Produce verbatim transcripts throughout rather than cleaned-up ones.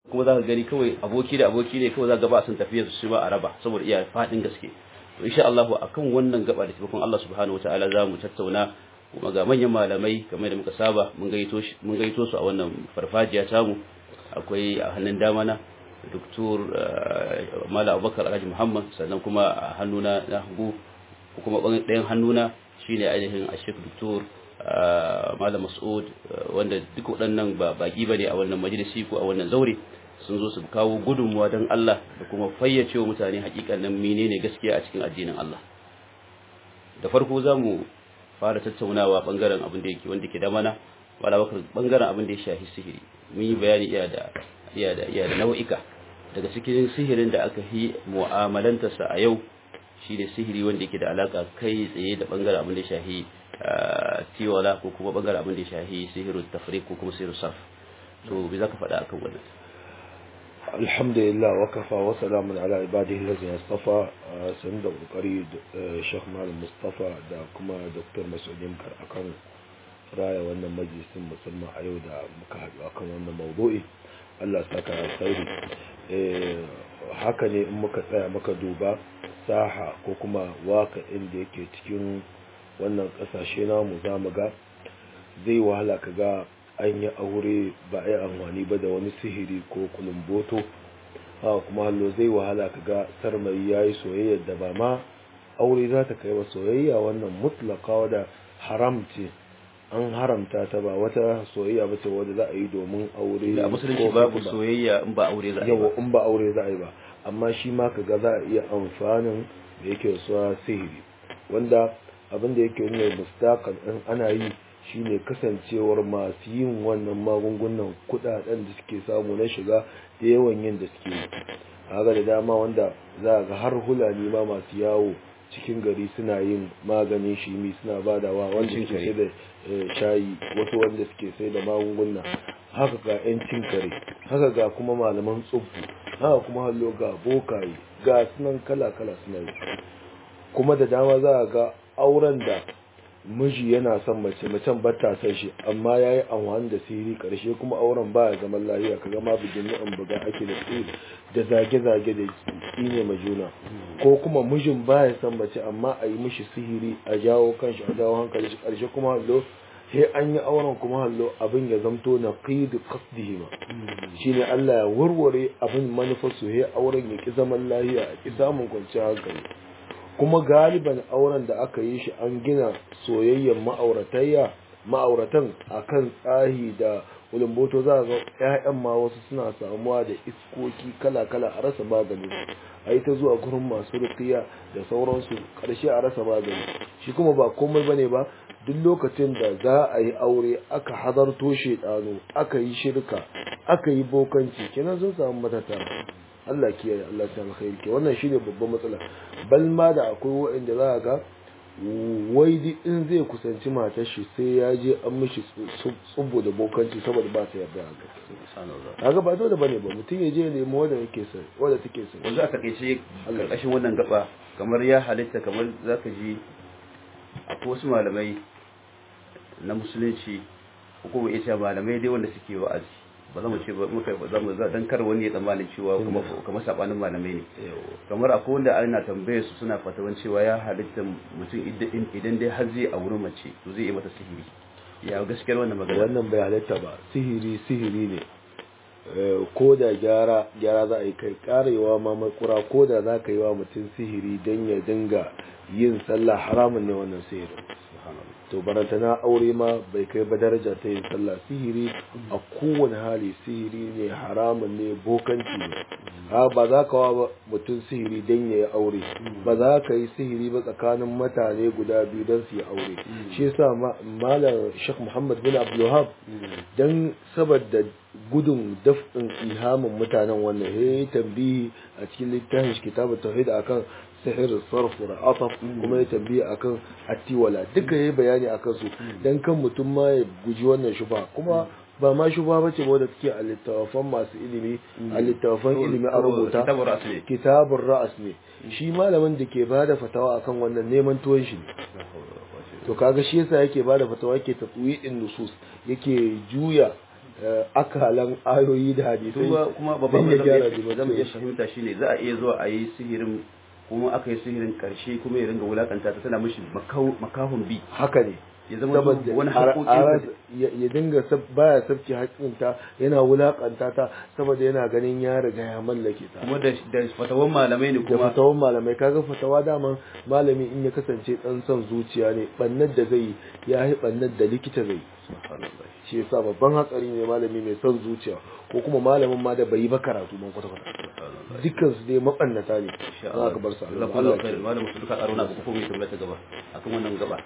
kuma za ka gani kawai aboki da aboki ne kawai za ka ba sun tafiya su shi ba a raba saboda iya fadin gaske to insha Allah akan wannan gaba da taimakon Allah subhanahu wataala za mu tattauna kuma ga manyan malamai kamar da muka saba mun gaito mun gaito su a wannan farfajiya tamu akwai a hannun dama na Dr. Malam Abubakar Alhaji Muhammad sannan kuma a hannuna na hagu kuma ɗayan hannuna shine ainihin Sheikh Dr. Malam Mas'ud wanda duk waɗannan ba baki bane a wannan majalisi ko a wannan zaure sun zo su kawo gudunmuwa don Allah da kuma fayyace wa mutane hakikanin menene gaskiya a cikin addinin Allah da farko zamu fara tattaunawa bangaren abin da yake wanda ke da mana wala bakar bangaren abin da ya shafi sihiri mun yi bayani iya da iya da iya da nau'ika daga cikin sihirin da aka yi mu'amalanta sa a yau shine sihiri wanda yake da alaka kai tsaye da bangaren abin da ya shafi tiwala ko kuma bangaren abin da ya shafi sihiru tafriq ko kuma sihiru sarf to bi zaka faɗa akan wannan alhamdulillah wa kafa wa salamun ala ibadihi allazina istafa sanin da kokari Sheikh Malam Mustafa da kuma Dr. Mas'udin Kar akan raya wannan majalisin musamman a yau da muka haɗu akan wannan mawdu'i Allah saka alkhairi eh haka ne in muka tsaya muka duba saha ko kuma waka inda yake cikin wannan kasashe namu zamu ga zai wahala kaga an yi aure ba a yi amfani ba da wani sihiri ko kulumboto ha kuma hallo zai wahala kaga sarmai yayi soyayya da ba ma aure za ta kai wa soyayya wannan mutlaka wada haram ce an haramta ta ba wata soyayya ba ce wanda za a yi domin aure da musulunci babu soyayya in ba aure za a yi ba in ba aure za a yi ba amma shi ma kaga za a iya amfanin da yake suwa sihiri wanda abin da yake nuna mustaqan in ana yi shine kasancewar masu yin wannan magungunan kudaden da suke samu na shiga da yawan yin da suke yi haka da dama wanda za ga har hulani ma masu yawo cikin gari suna yin maganin shimi suna badawa wanda suke sai da shayi wasu wanda suke sai da magunguna haka ga yancin kare haka ga kuma malaman tsubbu haka kuma hallo ga bokaye ga sunan kala kala suna yi kuma da dama za ga auren da miji yana son mace macen ba ta san shi amma yayi amfani da sihiri karshe kuma auren baya zaman lafiya kaga ma bigin an buga ake da tsiri da zage zage da tsine ma juna ko kuma mijin baya son mace amma a yi mishi sihiri a jawo kanshi a jawo hankali shi karshe kuma hallo sai an yi auren kuma hallo abin ya zamto na qid qasdihi ma shine Allah ya warware abin manufar su sai auren ya ki zaman lafiya a ki samun kwanciyar hankali kuma galiban auren da aka yi shi an gina soyayyar ma'auratayya ma'auratan akan tsahi da ulumboto za ga ƴaƴan ma wasu suna samuwa da iskoki kala-kala a rasa magani a yi ta zuwa gurin masu rukiya da sauransu ƙarshe a rasa magani shi kuma ba komai bane ba duk lokacin da za a yi aure aka hadarto shedano aka yi shirka aka yi bokanci kenan sun samu matata Allah kiyaye Allah ta alkhairi ke wannan shine babban matsala bal ma da akwai wanda za ga wai di in zai kusanci matar shi sai ya je an mishi tsubbo da bokanci saboda ba ta yarda haka kaga ba dole bane ba mutum ya je ya nemi wanda yake so wanda take so wanda aka kai shi karkashin wannan gaba kamar ya halitta kamar zaka ji akwai wasu malamai na musulunci ko kuma ita malamai dai wanda suke wa'azi ba za mu ce ba muka za mu dan kar wani ya tsammanin cewa kuma kamar sabanin malamai ne kamar akwai wanda ana tambaye su suna fatawan cewa ya halitta mutum idan dai har zai auri mace to zai yi mata sihiri ya gaskiyar wannan magana wannan bai halitta ba sihiri sihiri ne ko da gyara gyara za a yi kai karewa ma makura ko da za ka yi wa mutum sihiri dan ya dinga yin sallah haramun ne wannan sihiri to barantana aure ma bai kai ba daraja ta yin sallah sihiri a kowane hali sihiri ne haramun ne bokanci ne ha ba za ka wa mutum sihiri don ya yi aure ba za ka yi sihiri ba tsakanin mutane guda biyu don su yi aure shi yasa malam Sheikh Muhammad bin Abdul Wahhab dan saboda gudun daf'in ilhamin mutanen wannan yayi tambihi a cikin littafin kitabut tauhid akan sihir sarf da ataf kuma ya tambiya akan attiwala duka yayi bayani akan su dan kan mutum ma ya guji wannan shuba kuma ba ma shuba bace ba da take a littafan masu ilimi a littafan ilimi a rubuta kitabur ra'as ne shi malamin da ke bada fatawa akan wannan neman tuwon shi to kaga shi yasa yake bada fatawa yake tatwi'in nusus yake juya akalan ayoyi da hadisai kuma babban da zamu iya fahimta shine za a iya zuwa a yi sihirin kuma aka yi sihirin karshe kuma ya ringa wulakanta ta tana mishi makahun bi haka ne ya zama wani haƙoƙin ya dinga baya sabki haƙƙinta yana wulakanta ta saboda yana ganin ya riga ya mallake ta kuma da fatawan malamai ne kuma da fatawan malamai kaga fatawa daman malami in ya kasance dan son zuciya ne bannar da zai ya yi bannar da likita zai shi yasa babban hatsari ne malami mai son zuciya ko kuma malamin ma da bai yi ba karatu ban kwata kwata dukkan su dai mabannata ne za ka bar su Allah ya malamin su duka karuna ko kuma mai tabbata gaba akan wannan gaba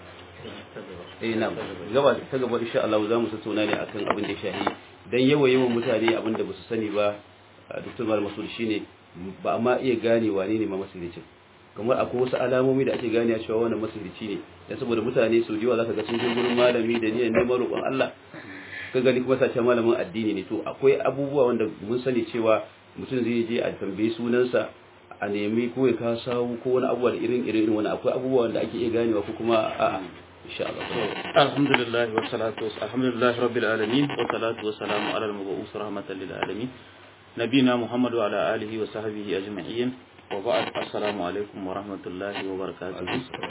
eh na gaba ta gaba insha Allah za mu tattauna ne akan abin da ya shahi dan yawa yawan mutane abin da ba su sani ba Dr. Malam Masud shine ba amma iya gane wane ne ma masiricin kamar akwai wasu alamomi da ake gane cewa wannan masirici ne dan saboda mutane su jiwa zaka ga sun je gurin malami da niyyar neman roƙon Allah ka gani kuma sace malamin addini ne to akwai abubuwa wanda mun sani cewa mutum zai je a tambaye sunansa a nemi ko ya ka sawu ko wani abubuwa da irin irin wani akwai abubuwa wanda ake iya ganewa ko kuma a'a insha Allah alhamdulillah wa salatu alhamdulillah rabbil alamin wa salatu wa salamu ala al-mab'us rahmatan lil alamin nabina muhammad wa ala alihi wa sahbihi ajma'in wa ba'd assalamu alaikum wa rahmatullahi wa barakatuh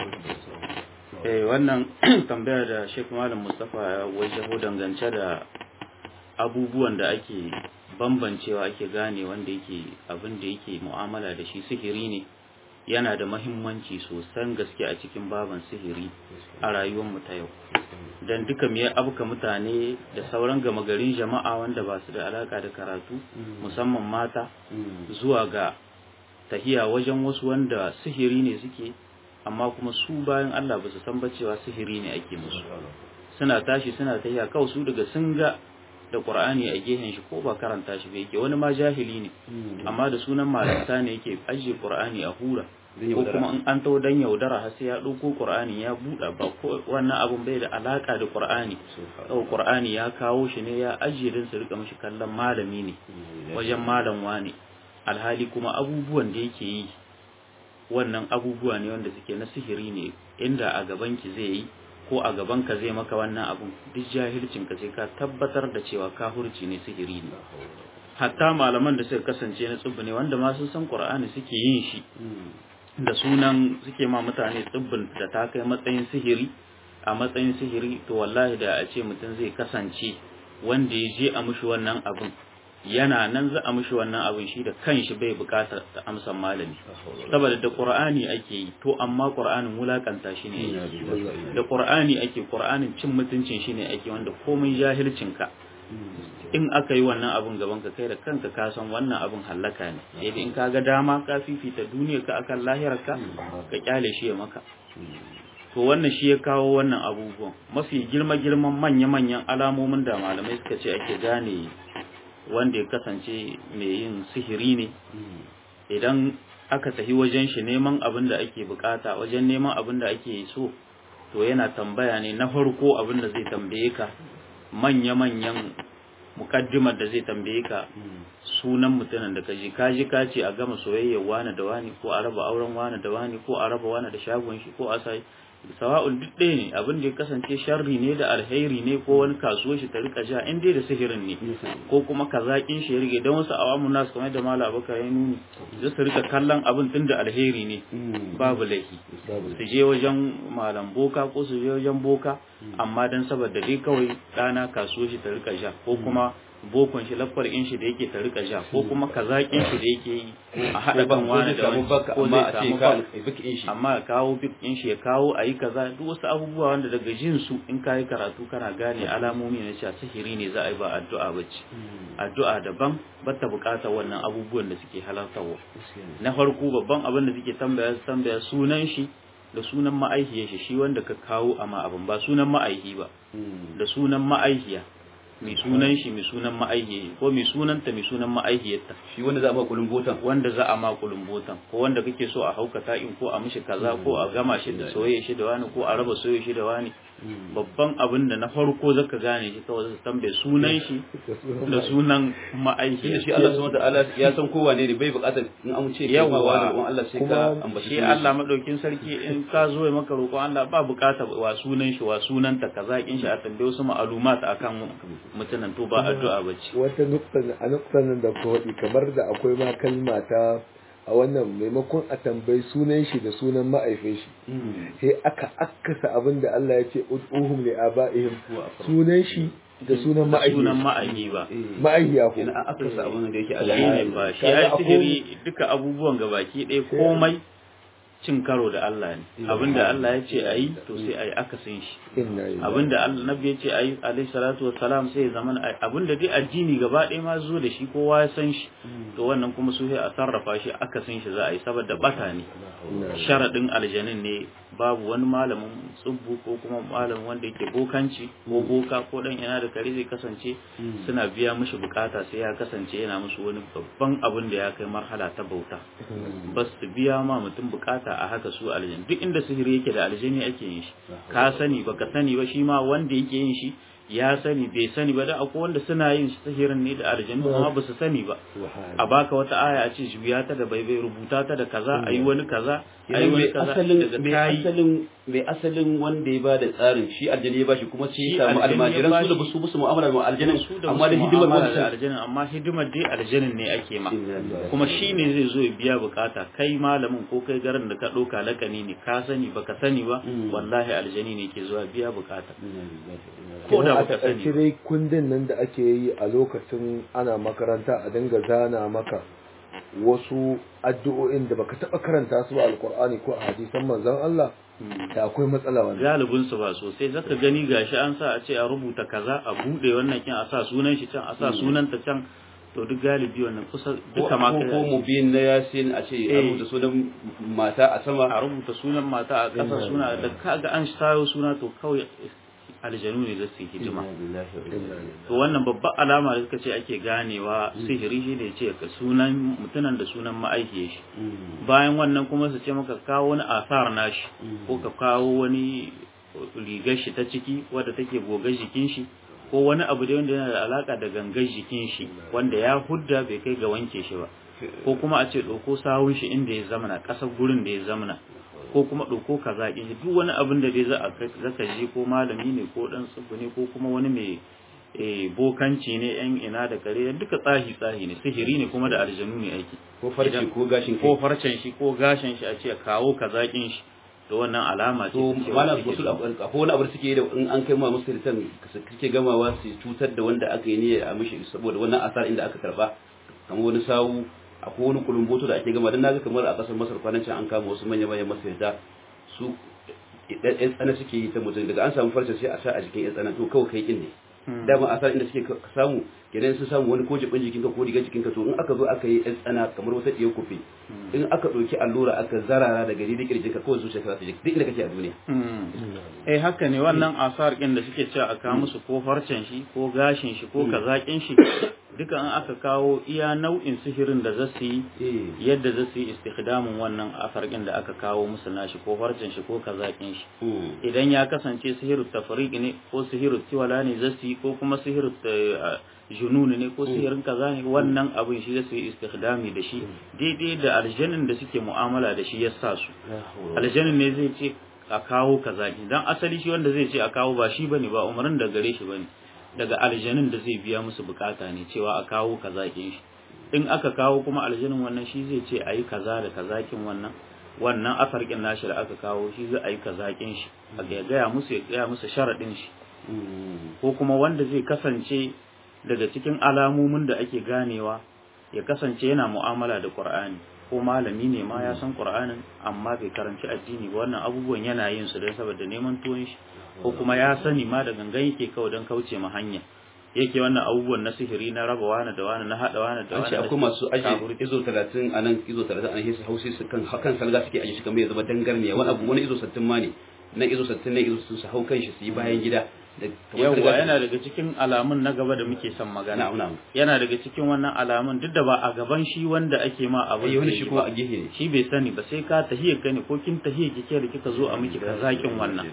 eh wannan tambaya da Sheikh Malam Mustafa ya wajaho dangance da abubuwan da ake bambancewa ake gane wanda yake abin da yake mu'amala da shi sihiri ne yana da mahimmanci sosan gaske a cikin baban sihiri a rayuwar mu ta yau dan duka me abuka mutane da sauran gama garin jama'a wanda ba su da alaka da karatu musamman mata zuwa ga tahiya wajen wasu wanda sihiri ne suke amma kuma su bayan Allah ba su san ba cewa sihiri ne ake musu suna tashi suna tahiya kawai su daga sun ga da Qur'ani a gehen shi ko ba karanta shi ba yake wani ma jahili ne amma da sunan malanta ne yake ajiye Qur'ani a hura ko kuma in an tawo dan yaudara har sai ya dauko Qur'ani ya buɗa ba ko wannan abun bai da alaka da Qur'ani ko Qur'ani ya kawo shi ne ya ajiye din su rika mishi kallon malami ne wajen malam wani alhali kuma abubuwan da yake yi wannan abubuwa ne wanda suke na sihiri ne inda a gaban ki zai yi ko a gaban ka zai maka wannan abun duk jahilcin ka sai ka tabbatar da cewa kafirci ne sihiri ne hatta malaman da suka kasance na tsubbu ne wanda ma sun san Qur'ani suke yin shi da sunan suke ma mutane tsibbin da ta kai matsayin sihiri a matsayin sihiri to wallahi da a ce mutum zai kasance wanda ya je a mushi wannan abun yana nan za a mushi wannan abun shi da kanshi bai bukatar ta amsan malami saboda da Qur'ani ake yi to amma Qur'anin wulakanta shi ne da Qur'ani ake Qur'anin cin mutuncin shi ne ake wanda komai jahilcin ka in aka yi wannan abun gaban ka kai da kanka ka san wannan abun halaka ne sai in ka ga dama ka fifita duniyar ka akan lahirar ka ka kyale shi ya maka to wannan shi ya kawo wannan abubuwan mafi girma girman manya manyan alamomin da malamai suka ce ake gane wanda ya kasance mai yin sihiri ne idan aka tafi wajen shi neman abin da ake bukata wajen neman abin da ake so to yana tambaya ne na farko abin da zai tambaye ka manya-manyan mukaddimar da zai tambaye ka sunan mutumin da kaji kaji ka ce a gama soyayyar wani da wani ko a raba auren wani da wani ko a raba wani da shagon shi ko a sai sawa'un duk ɗaya ne abin da ya kasance sharri ne da alheri ne ko wani kasuwar shi ta rika ja in dai da sihirin ne ko kuma kazakin shi ya rige don wasu awamun nasu kamar da mala abaka ya nuni za su rika kallon abin tun da alheri ne babu laifi su je wajen malam boka ko su je wajen boka amma dan saboda dai kawai ɗana kasuwar shi ta rika ja ko kuma bokon shi lafar in shi da yake ta rika ja ko kuma kazakin shi da yake yi a hada kan wani da wani ko zai samu amma kawo bik in shi ya kawo ayi kaza duk wasu abubuwa wanda daga jin su in kai karatu kana gane alamomi na cewa sihiri ne za a yi ba addu'a bace addu'a daban bata bukatar wannan abubuwan da suke halartarwa na farko babban abin da suke tambaya su tambaya sunan shi da sunan ma'aihiyar shi shi wanda ka kawo amma abin ba sunan ma'aihi ba da sunan ma'aihiya mai sunan shi mai sunan ma'aihiya ko mai sunanta mai sunan ma'aihiyarta shi wanda za a ma kulumbotan wanda za a ma kulumbotan ko wanda kake so a hauka ta'in ko a mishi kaza ko a gama shi da soyayya shi da wani ko a raba soyayya shi da wani babban abin da na farko zaka gane shi kawai zaka tambaye sunan shi da sunan ma'aiki shi Allah subhanahu wataala ya san kowa ne bai bukatar in an ce kai ma wani Allah sai ka ambaci shi Allah madaukin sarki in ka zo maka roƙon Allah ba bukatar wa sunan shi wa sunan ta kaza kin shi a tambaye wasu ma'lumat akan mutunan to ba addu'a bace wata nukta a nuktan da ko kamar da akwai ma kalma ta a wannan maimakon a tambayi sunan shi da sunan ma'aifin shi sai aka akkasa abin da Allah ya ce ud'uhum li aba'ihim sunan shi da sunan ma'aifi sunan ma'aifi ba ma'aifi ya ko ina akkasa abin da yake a shi ba shi ai sihiri duka abubuwan gabaki ɗaya komai cin karo da Allah ne abinda Allah ya ce ayi to sai ayi akasin shi abinda annabi ya ce ayi alayhi salatu wassalam sai zaman abinda dai addini gaba ɗaya ma zo da shi kowa ya san shi to wannan kuma su sai a sarrafa shi akasin shi za a yi saboda bata ne sharadin aljanin ne babu wani malamin tsubbu ko kuma malamin wanda yake bokanci ko boka ko dan ina da kare zai kasance suna biya mishi bukata sai ya kasance yana musu wani babban abin da ya kai marhala ta bauta bas su biya ma mutum bukata a haka su aljani duk inda sihiri yake da aljani ake yin shi ka sani baka sani ba shi ma wanda yake yin shi ya sani bai sani ba da akwai wanda suna yin sihirin ne da aljanu amma ba su sani ba a baka wata aya a ce juya ta da baibai rubuta ta da kaza ayi wani kaza ayi wani kaza daga mai asalin mai asalin wanda ya bada tsarin shi aljani ya bashi kuma sai ya samu almajiran su da busu busu mu'amala da aljanin amma da hidimar da aljanin amma hidimar dai aljanin ne ake ma kuma shi ne zai zo ya biya bukata kai malamin ko kai garin da ka ɗauka lakani ne ka sani baka sani ba wallahi aljani ne ke zuwa biya bukata ko da baka sani dai kundin nan da ake yi a lokacin ana makaranta a dinga zana maka wasu addu'o'in da baka taba karanta su a alqur'ani ko a hadisan manzon Allah da akwai matsala wannan galibin su ba sosai zaka gani gashi an sa a ce a rubuta kaza a bude wannan kin a sa sunan shi can a sa sunan ta can to duk galibi wannan kusa duka ma ko mubin na yasin a ce a rubuta sunan mata a sama a rubuta sunan mata a ƙasa suna da kaga an sayo suna to kawai aljanu ne da su hidima to wannan babbar alama da suka ce ake ganewa sihiri shi ne ce ka sunan mutunan da sunan ma'aikiyar shi bayan wannan kuma su ce maka kawo wani asar nashi ko ka kawo wani rigar shi ta ciki wadda take gogar jikin shi ko wani abu da wanda yana da alaka da gangar jikin shi wanda ya hudda bai kai ga wanke shi ba ko kuma a ce ɗauko sawun shi inda ya zamana ƙasar gurin da ya zamana ko kuma ɗauko ka zaƙi shi duk wani abin da dai za a zaka ji ko malami ne ko ɗan tsubu ne ko kuma wani mai bokanci ne yan ina da kare duka tsahi tsahi ne sihiri ne kuma da aljanu ne aiki ko farcen ko gashin ko farcen shi ko gashin shi a ce kawo ka zaƙin shi to wannan alama ce to malam wasu akwai wani abu suke yi da in an kai ma musu litan suke gamawa su cutar da wanda aka yi niyyar a mishi saboda wannan asar inda aka karba kamar wani sawu akwai wani kulumboto da ake gama don naga kamar a kasar Masar kwanan can an kama wasu manya manyan masarita su ɗan tsana suke yi ta mutum daga an samu farce sai a sa a jikin ɗan tsana to kawai kai kin ne dama asar inda suke samu idan sun samu wani ko jibin jikinka ko rigar jikinka to in aka zo aka yi ɗan tsana kamar wata ɗiyar kufi in aka ɗauki allura aka zarara daga rigar kirjinka kawai zuciya ta ta duk inda kake a duniya eh haka ne wannan asar ɗin da suke cewa a kawo musu ko farcen shi ko gashin shi ko kazakin shi duka an aka kawo iya nau'in sihirin da za su yi yadda za su yi istikhdamin wannan afarkin da aka kawo musu nashi ko farcen shi ko kazakin shi idan ya kasance sihiru tafriq ne ko sihiru tiwala ne za su yi ko kuma sihiru junun ne ko sihirin kaza ne wannan abin shi za su yi istikhdami da shi daidai da aljanin da suke mu'amala da shi ya sa su aljanin ne zai ce a kawo kazaki dan asali shi wanda zai ce a kawo ba shi bane ba umarin da gare shi bane daga aljanin da zai biya musu bukata ne cewa a kawo kazakin shi in aka kawo kuma aljanin wannan shi zai ce ayi kaza da kazakin wannan wannan afarkin nashi da aka kawo shi zai ayi kazakin shi a gaya musu ya gaya musu sharadin shi ko kuma wanda zai kasance daga cikin alamomin da ake ganewa ya kasance yana mu'amala da Qur'ani ko malami ne ma ya san Qur'anin amma bai karanci addini ba wannan abubuwan yana yin su don saboda neman tuwon shi ko kuma ya sani ma da gangan yake kawai don kauce ma hanya yake wannan abubuwan na sihiri na raba wani da wani na hada wani da wani akwai masu aje izo talatin a nan izo talatin a nan sai hausi su kan hakan salga suke aje shi kamar ya zama dangarniya wani abu wani izo sittin ma ne nan izo sittin ne izo sun su hau kan shi su yi bayan gida yawwa yana daga cikin alamun na gaba da muke son magana yana daga cikin wannan alamun duk da ba a gaban shi wanda ake ma abu wani shi ko a gehe ne shi bai sani ba sai ka tahiyar ka ne ko kin tahiyar kike da kika zo a miki kazakin wannan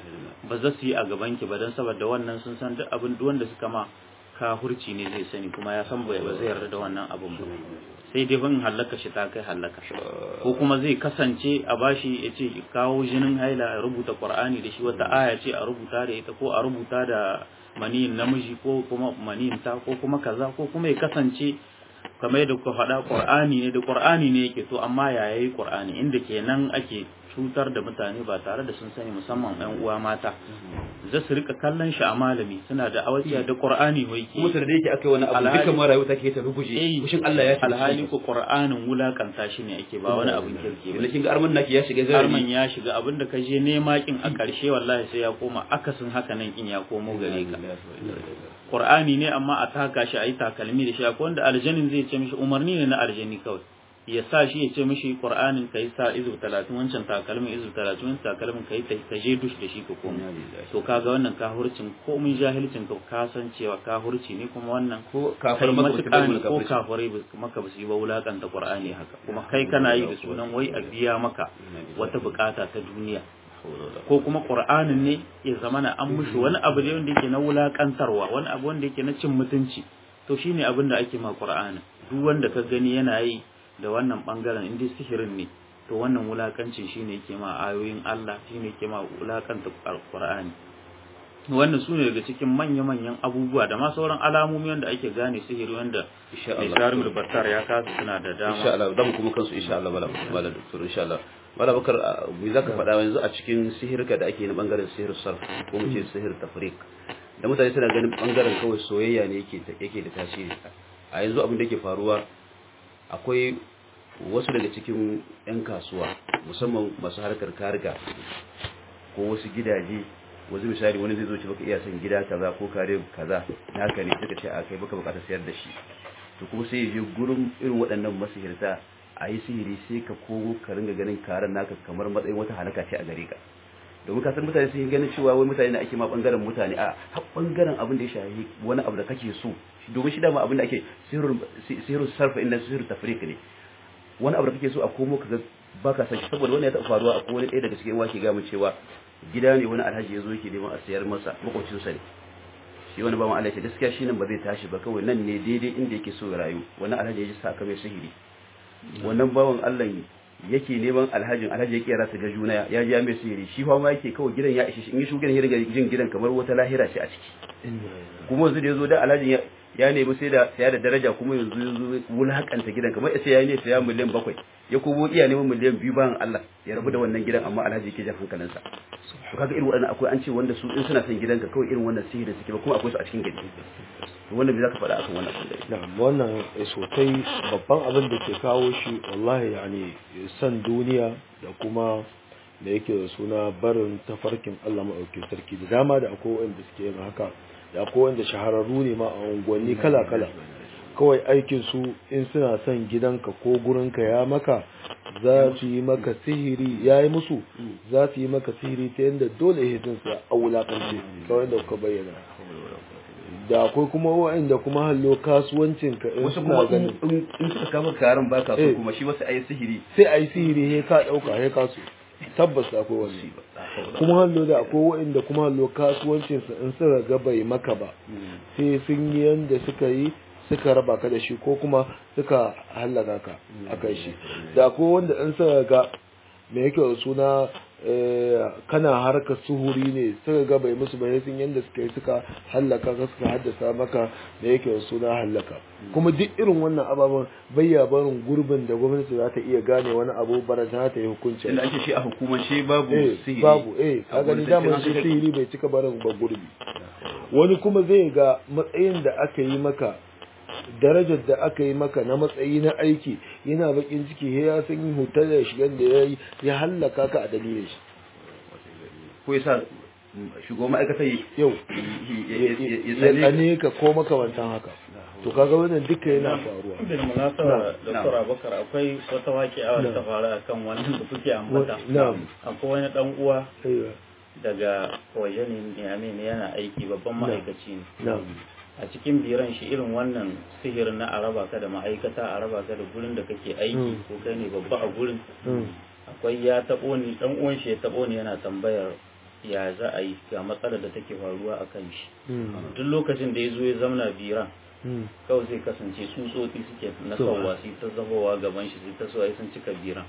ba za su yi a gaban ki ba dan saboda wannan sun san duk abin duk wanda suka ma kafirci ne zai sani kuma ya san bai ba zai yarda da wannan abin ba sai dai ban halaka shi ta kai halaka ko kuma zai kasance a bashi ya ce kawo jinin haila a rubuta Qur'ani da shi wata aya ce a rubuta da ita ko a rubuta da maniyin namiji ko kuma maniyin ta ko kuma kaza ko kuma ya kasance kamar yadda kuka faɗa Qur'ani ne da Qur'ani ne yake to amma ya yayi Qur'ani inda kenan ake cutar da mutane ba tare da sun sani musamman ɗan uwa mata za su rika kallon shi a malami suna da awaciya da Qur'ani wai ke mutar da yake akai wani abu dukan ma rayuwa take ta rubuje kushin Allah ya tsare alhali ko Qur'anin wulakanta shi ne ake ba wani abin kirki ba kin ga arman naki ya shiga gari arman ya shiga abinda ka je nema kin a ƙarshe wallahi sai ya koma akasin haka nan kin ya komo gare ka Qur'ani ne amma a taka shi ayi takalmi da shi akwai wanda aljanin zai ce mishi umarni ne na aljani kawai ya sa shi ya ce mishi Qur'anin kai sa izu talatin wancan takalmin izu talatin wancan takalmin kai ka je dush da shi ka koma to kaga wannan kahurcin ko mun jahilcin ka kasancewa kahurci ne kuma wannan ko kafir matuƙa ko kafirai maka ba su yi ba wulakanta Qur'ani haka kuma kai kana yi da sunan wai a biya maka wata bukata ta duniya ko kuma Qur'anin ne ya zamana an mushi wani abu ne wanda yake na wulakantarwa wani abu wanda yake na cin mutunci to shine abin da ake ma Qur'anin duk wanda ka gani yana yi da wannan bangaren inda sihirin ne to wannan wulakancin shine yake ma ayoyin Allah shine yake ma wulakanta Qur'ani wannan sune daga cikin manya-manyan abubuwa da ma sauran alamomi wanda ake gane sihiri wanda insha Allah Sharif Battar ya kasu suna da dama insha Allah dan kuma kansu insha Allah malam malam doctor insha Allah malam Bakar me zaka faɗa yanzu a cikin sihirka da ake na bangaren sihir sarf ko mu ce sihir tafriq da mutane suna ganin bangaren kawai soyayya ne yake yake da tasiri a yanzu abin da yake faruwa akwai wasu daga cikin 'yan kasuwa musamman masu harkar karga ko wasu gidaje wasu misali wani zai zo ci baka iya son gida kaza ko kare kaza haka ne suka ce a kai baka bukata sayar da shi to kuma sai je gurin irin waɗannan masihirta a yi sihiri sai ka kogo ka ringa ganin karen naka kamar matsayin wata halaka ce a gare ka domin ka san mutane sun ganin cewa wai mutane ake ma bangaren mutane a har bangaren abin da ya shafi wani abu da kake so domin shi dama abin da ake sihirun sarfa inda sihirun tafriq ne wani abu da kake so a komo ka baka san shi saboda wani ya taɓa faruwa a wani ɗaya daga cikin wake ga mu cewa gida ne wani alhaji ya zo yake neman a sayar masa makwabcinsa ne shi wani bawan Allah ya ce gaskiya shi nan ba zai tashi ba kawai nan ne daidai inda yake so ya rayu wannan alhaji ya ji sa aka mai sihiri wannan bawan Allah yake neman alhajin alhaji yake rasa ga juna ya ji ya mai sihiri shi fa ma yake kawai gidan ya ishe shi in yi shugan ya riga jin gidan kamar wata lahira ce a ciki kuma yanzu da yazo da alhajin ya nemi sai da saya da daraja kuma yanzu yanzu wulakanta gidan kamar sai ya ne saya miliyan bakwai ya kuma iya neman miliyan biyu bayan Allah ya rabu da wannan gidan amma alhaji yake jan hankalinsa to kaga irin waɗannan akwai an ce wanda su in suna son gidanka kawai irin wannan sihiri suke ba kuma akwai su a cikin gari to wannan bai zaka faɗa akan wannan bangare na wannan sosai babban abin da ke kawo shi wallahi yani san duniya da kuma da yake da suna barin tafarkin Allah maɗaukin sarki da dama da akwai wanda suke yin haka da akwai wanda shahararru ne ma a unguwanni kala kala kawai aikin su in suna son gidanka ko gurinka ya maka za su yi maka sihiri ya yi musu za su yi maka sihiri ta yadda dole hidin su a wulakance kawai da kuka bayyana da akwai kuma wa'anda kuma hallo kasuwancin ka in wasu kuma in suka kama karan baka so kuma shi wasu ayi sihiri sai ayi sihiri he ka dauka he ka so tabbas akwai wani kuma hallo da akwai wa'anda kuma hallo kasuwancin su in suka ga bai maka ba sai sun yi yanda suka yi suka raba ka da shi ko kuma suka hallaka ka akan shi da akwai wanda in suka ga me yake suna kana harkar suhuri ne suka ga bai musu bai sun yanda suka yi suka hallaka ka suka haddasa maka da yake suna hallaka kuma duk irin wannan ababen bayya barin gurbin da gwamnati za ta iya gane wani abu bara ta ta yi hukunci inda ake shi a hukumance babu sihiri babu eh ka gani damar shi sihiri bai cika barin ba gurbi wani kuma zai ga matsayin da aka yi maka darajar da aka yi maka na matsayi na aiki yana bakin ciki he ya san hutar da shigan da ya yi ya hallaka ka a dalilin shi ko yasa shugaban ma'aikata yau ya tsane ka ko makamantan haka to kaga wannan duka yana faruwa da munasaba Dr. Abubakar akwai wata waƙi a wata fara kan wannan da kuke ambata akwai wani dan uwa daga waje ne yana aiki babban ma'aikaci ne a cikin biran shi irin wannan sihirin na araba ka da ma'aikata araba ka da gurin da kake aiki ko kai ne babba a gurin akwai ya tabo ni dan uwan shi ya tabo ni yana tambayar ya za a yi ga matsalar da take faruwa a kan shi duk lokacin da ya zo ya zamana biran kawai zai kasance tsutsotsi suke nasawa su ta zahowa gaban shi sai ta so ai sun cika biran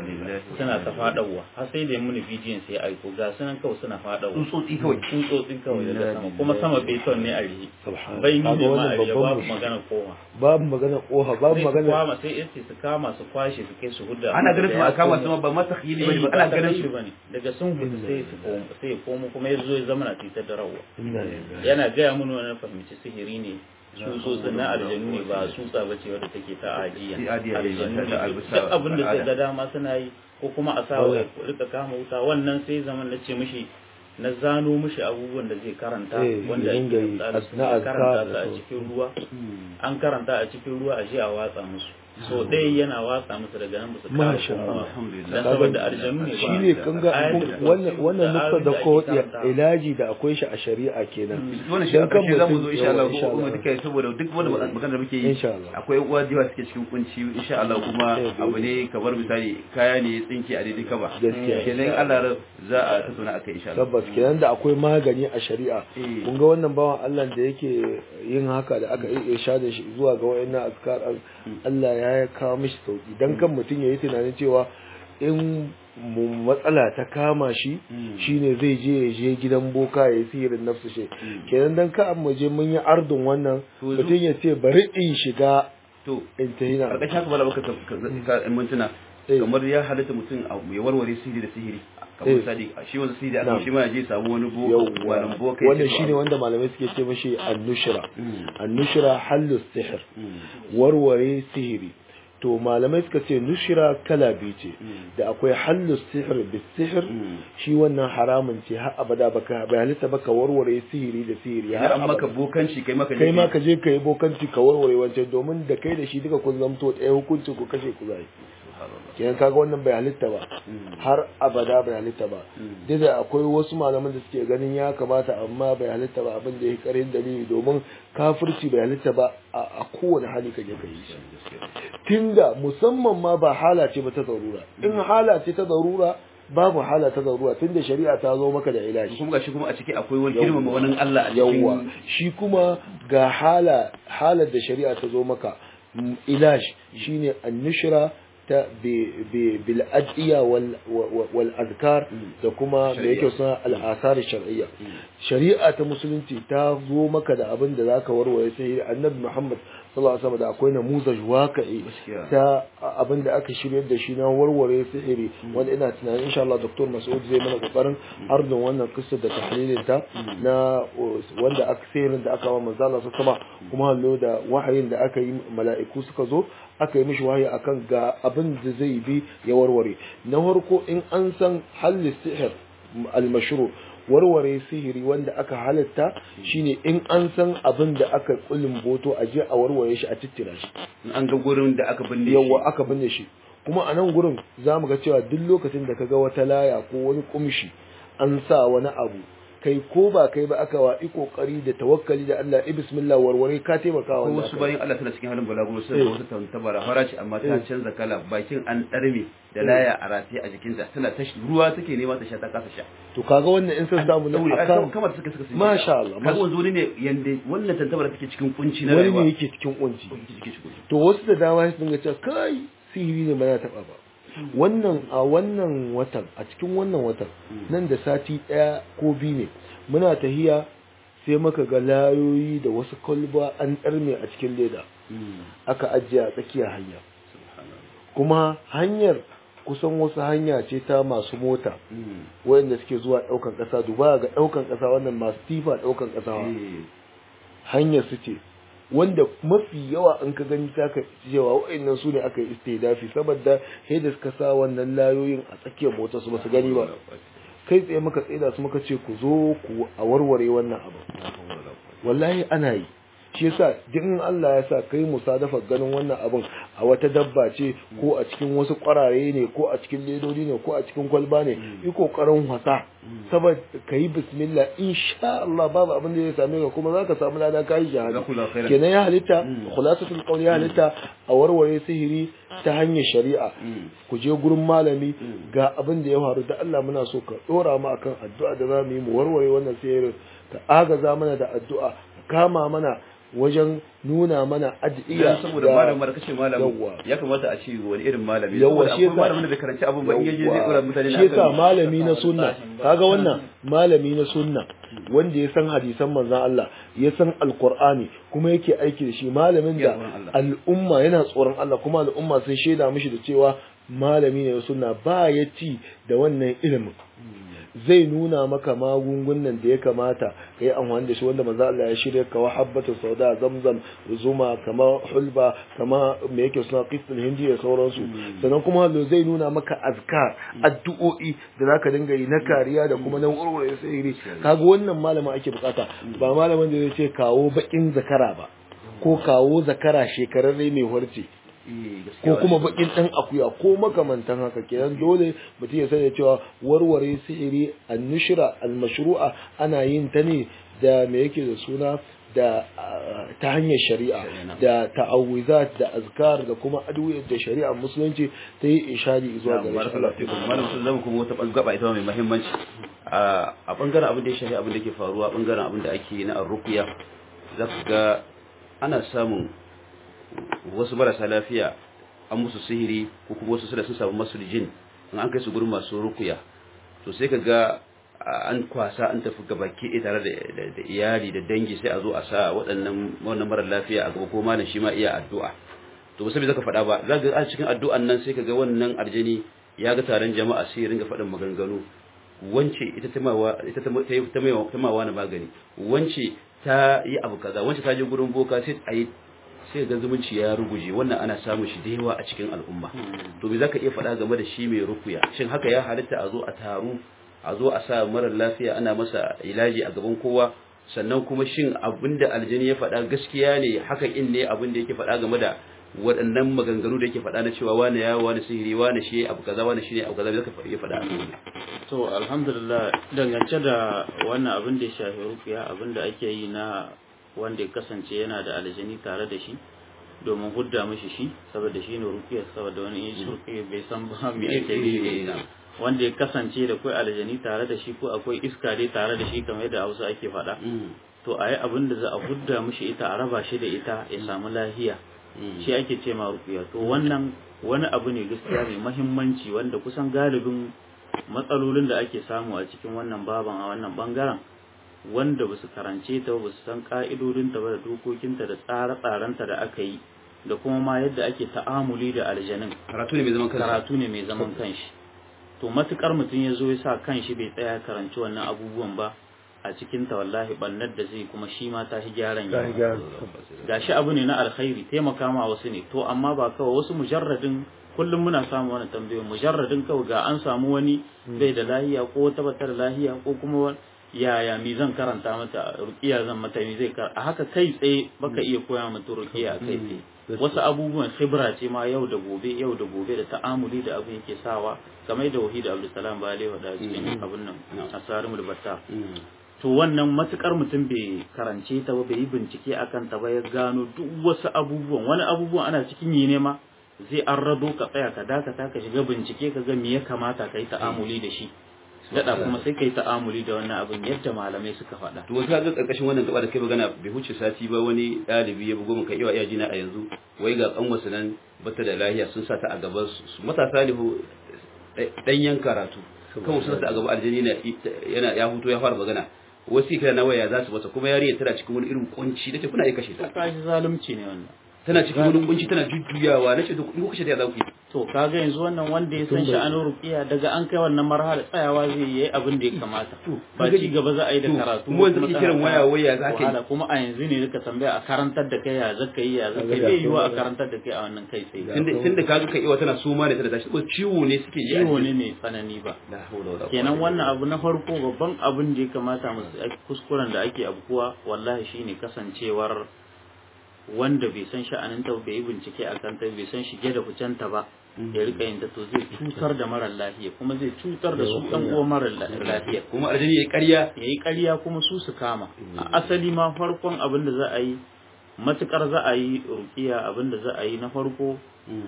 suna ta fadawa har sai da muni bidiyon sai aiko ga sunan kawai suna fadawa tsutsotsi kawai tsutsotsi kawai daga sama kuma sama beton ne a rihi bai ni ne ma a rihi babu magana kowa babu magana koha babu magana kama sai yace su kama su kwashe su kai su hudda ana ganin su a kama su ba mata khili bane ba ana ganin su bane daga sun gudu sai su komo sai komo kuma yazo ya zama na titar da rawa yana ga mun wannan fahimci sihiri ne tsutsotsin na aljanu ne ba tsutsa ba ce wadda take ta ajiya aljanu ne duk abin da sai da dama suna yi ko kuma a sa wa rika kama wuta wannan sai zaman na ce mishi na zano mishi abubuwan da zai karanta wanda ake karanta a cikin ruwa an karanta a cikin ruwa a je a watsa musu so ɗaya yana watsa musu daga nan ba su kara komawa dan saboda aljanu ne ba shi ne kanga wannan wannan nukta da ko ilaji da akwai shi a shari'a kenan wannan shi kan mu zamu zo insha Allah ko kuma duka saboda duk wanda magana da muke yi akwai uwa jiwa suke cikin kunci insha Allah kuma abu ne kamar misali kaya ne ya tsinke a daidai kaba kenan Allah za a tattauna akai insha Allah tabbas kenan da akwai magani a shari'a kun ga wannan bawan Allah da yake yin haka da aka yi irshadin shi zuwa ga wayannan azkar Allah ya ya kawo mishi sauki dan kan mutum yayi tunanin cewa in matsala ta kama shi shine zai je ya je gidan boka yayi sihirin nafsu shi kenan dan ka amma je mun yi ardun wannan mutum ya ce bari in shiga to in tahina karkashin haka bala baka ka mintuna kamar ya halatta mutum ya warware sihiri da sihiri kamar misali shi wanda sihiri aka shi ma ya je samu wani boka wani boka wannan shine wanda malamai suke ce mishi annushra annushra hallu sihr warware sihiri to malamai suka ce nushra kala biyu ce da akwai hallu sihr bis sihr shi wannan haramun ce har abada baka bai halitta baka warware sihiri da sihiri har an maka bokanci kai maka kai ma ka je kai bokanci ka warware wancan domin da kai da shi duka kun zamto ɗaya hukuncin ku kashe ku zai kenan kaga wannan bai halitta ba har abada bai halitta ba duk da akwai wasu malaman da suke ganin ya kamata amma bai halitta ba abin da ya karin dalili domin kafirci bai halitta ba a kowane hali kaje ka yi shi tunda musamman ma ba hala ce ba ta zarura in hala ce ta zarura babu hala ta zarura tunda shari'a ta zo maka da ilaji kuma gashi kuma a ciki akwai wani girmama wani Allah a cikin yawa shi kuma ga hala halar da shari'a ta zo maka ilaji shine annushra ta bil adiya wal azkar da kuma da yake suna al'asar shar'iyya shari'a ta musulunci ta zo maka da abin da zaka warware sai annabi Muhammad sallallahu alaihi wasallam da akwai namuzaj waqi'i ta abin da aka shiryar da shi na warware sihiri wanda ina tunanin insha Allah Dr. Mas'ud zai mana kokarin ardun wannan kissa da tahlilin ta na wanda aka sihirin da aka wa manzo Allah sallallahu alaihi wasallam kuma hallo da wahayin da aka yi mala'iku suka zo aka yi mishi wahayi akan ga abin da zai bi ya warware na farko in an san halin sihir al-mashru warware sihiri wanda aka halatta shine in an san abin da aka kullum boto a je a warware shi a tittira shi an ga gurin da aka binne shi yawa aka binne shi kuma a nan gurin zamu ga cewa duk lokacin da kaga wata laya ko wani kumshi an sa wani abu kai ko ba kai ba aka wa kokari da tawakkali da Allah i bismillah warware ka taimaka wa wasu bayan Allah tana cikin halin balaguro sai wasu tantabara farashi amma ta canza kala bakin an darme da laya a rati a jikinta tana ta ruwa take nema ta sha ta kasa sha to kaga wannan in sun samu na akan kamar suka suka masha Allah kaga wanzo ne yanda wannan tantabara take cikin kunci na rayuwa wani ne yake cikin kunci to wasu da dama sun ga cewa kai sihiri ne ba ya taba ba wannan a wannan watan a cikin wannan watan nan da sati daya ko biyu ne muna tahiya sai muka ga layoyi da wasu kalba an tsarme a cikin leda aka ajiye a tsakiyar hanya kuma hanyar kusan wasu hanya ce ta masu mota wayanda suke zuwa daukan kasa duba ga daukan kasa wannan masu tifa daukan kasa hanyar su ce wanda mafi yawa an ka gani ta ka cewa wa'annan su ne aka yi istidafi saboda da suka sa wannan layoyin a tsakiyar motar su ba su gani ba kai tsaye muka tsaida su muka ce ku zo ku a warware wannan abu wallahi ana yi shi yasa din Allah ya sa kai musadafa ganin wannan abin a wata dabba ce ko a cikin wasu kwarare ne ko a cikin ledodi ne ko a cikin kwalba ne yi kokarin wasa saboda kai bismillah insha Allah babu abin da zai same ka kuma zaka samu lada kai shahada kenan ya halitta khulasatul qawl ya halitta a warware sihiri ta hanyar shari'a ku je gurin malami ga abin da ya faru da Allah muna so ka dora mu akan addu'a da zamu yi mu warware wannan sihirin ka agaza mana da addu'a kama mana wajen nuna mana addu'a saboda malamin da kace malamin ya kamata a ce wani irin malami yawa shi yasa malamin da bai karanci abun ba in yaje zai dora mutane shi yasa malami na sunna kaga wannan malami na sunna wanda ya san hadisan manzon Allah ya san alqur'ani kuma yake aiki da shi malamin da al'umma yana tsoron Allah kuma al'umma sun shaida mishi da cewa malami ne na sunna ba ya ci da wannan ilimin zai nuna maka magungunan da ya kamata ka yi amfani da shi wanda manzo Allah ya shirya ka wa habbatu sauda zamzam zuma kama hulba kama me yake suna qistul hindi da sauransu sannan kuma zai nuna maka azkar addu'o'i da zaka dinga yi na kariya da kuma na warware sihiri kaga wannan malamin ake bukata ba malamin da zai ce kawo bakin zakara ba ko kawo zakara shekararre mai horce ko kuma bakin dan akuya ko makamantan haka kenan dole mutum ya sani cewa warware sihiri an-nushra al-mashru'a ana yin ta ne da me yake da suna da ta hanyar shari'a da ta'awuzat da azkar da kuma addu'o'i da shari'a musulunci ta yi ishari zuwa ga shi malam sun zama kuma wata gaba ita mai muhimmanci a bangaren abin da ya shafi abin da ke faruwa bangaren abin da ake na ar-ruqya zaka ga ana samun wasu marasa lafiya an musu sihiri ko kuma wasu suna sun samu masu jin in an kai su gurin masu rukuya to sai ka ga an kwasa an tafi gabaki tare da iyali da dangi sai a zo a sa waɗannan wannan mara lafiya a gaba ko ma shi ma iya addu'a to ba sai zaka faɗa ba za ga a cikin addu'an nan sai ka ga wannan arjini ya ga taron jama'a sai ya ringa faɗin maganganu wance ita ta mawa ita ta ta mawa na magani wance ta yi abu kaza wance ta je gurin boka sai a yi sai ga zumunci ya ruguje wannan ana samun shi da yawa a cikin al'umma to me zaka iya faɗa game da shi mai rukuya shin haka ya halitta a zo a taru a zo a sa marar lafiya ana masa ilaji a gaban kowa sannan kuma shin abinda aljini ya faɗa gaskiya ne haka in ne abinda yake faɗa game da waɗannan maganganu da yake faɗa na cewa wani ya wani sihiri wani shi abu kaza wani shi ne abu kaza zaka iya faɗa to alhamdulillah dangance da wannan abin da ya shafi rukuya abin da ake yi na wanda ya kasance yana da aljani tare da shi domin hudda mishi shi saboda shi ne rukiya saboda wani yin shirki bai san ba mai ake yi wanda ya kasance da akwai aljani tare da shi ko akwai iska dai tare da shi kamar yadda Hausa ake faɗa to a yi abin da za a hudda mishi ita a raba shi da ita ya samu lahiya shi ake ce ma rukiya to wannan wani abu ne gaskiya mai mahimmanci wanda kusan galibin matsalolin da ake samu a cikin wannan baban a wannan bangaren wanda ba su karance ta ba su san ka'idodinta ba da dokokinta da tsare-tsarenta da aka yi da kuma ma yadda ake ta'amuli da aljanin karatu ne mai zaman kanshi karatu ne mai zaman kanshi to matukar mutum ya zo ya sa kanshi bai tsaya karanci wannan abubuwan ba a cikin ta wallahi bannar da zai kuma shi ma ta hi gyaran ya gashi abu ne na alkhairi taimaka ma wasu ne to amma ba kawai wasu mujarradin kullum muna samu wannan tambayoyin mujarradin kawai ga an samu wani bai da lahiya ko tabbatar lahiya ko kuma yaya mi zan karanta mata ruqiya zan mata mi zai a haka kai tsaye baka iya koya mata ruqiya kai tsaye wasu abubuwan khibra ce ma yau da gobe yau da gobe da ta'amuli da abin yake sawa kamar da Wahid Abdulsalam Bale wada cikin abin nan Asarimul Batta to wannan matukar mutum bai karance ta ba bai yi bincike akan ta ba ya gano duk wasu abubuwan wani abubuwan ana cikin yi ne ma zai an rado ka tsaya ka dakata ka shiga bincike ka ga me ya kamata kai ta'amuli da shi dada kuma sai kai ta'amuli da wannan abin yadda malamai suka faɗa to wasu ga karkashin wannan gaba da kai magana bai huce sati ba wani dalibi ya bugo mun kai iya iya jina a yanzu wai ga kanwasu nan bata da lahiya sun sa ta a gaban su matasa ne danyen karatu kan sun sa ta a gaban aljini yana ya huto ya fara magana wasu kai na waya za su masa kuma yarinya tana cikin wani irin kunci nace kuna iya kashe ta kashi zalunci ne wannan tana cikin wani kunci tana jujjuyawa nace to in ku kashe ta za ku yi to kaga yanzu wannan wanda ya san sha'anin ruqiya daga an kai wannan marhala tsayawa zai yi abin da ya kamata ba ci gaba za a yi da karatu kuma wanda kike kiran waya waya za ka yi kuma a yanzu ne ka tambaya a karantar da kai ya zaka yi ya zaka yi bai yiwa a karantar da kai a wannan kai sai tunda tunda kaga kai iwa tana suma ne tana tashi ko ciwo ne suke yi ciwo ne mai tsanani ba kenan wannan abu na farko babban abin da ya kamata mu kuskuren da ake abu kuwa wallahi shine kasancewar wanda bai san sha'anin ta bai yi bincike a kanta bai san shige da ficenta ba ya rika yin ta to zai cutar da marar lafiya kuma zai cutar da su ɗan uwan marar lafiya kuma aljani yayi ƙarya yayi ƙarya kuma su su kama a asali ma farkon abin da za a yi matukar za a yi ruqiya abin da za a yi na farko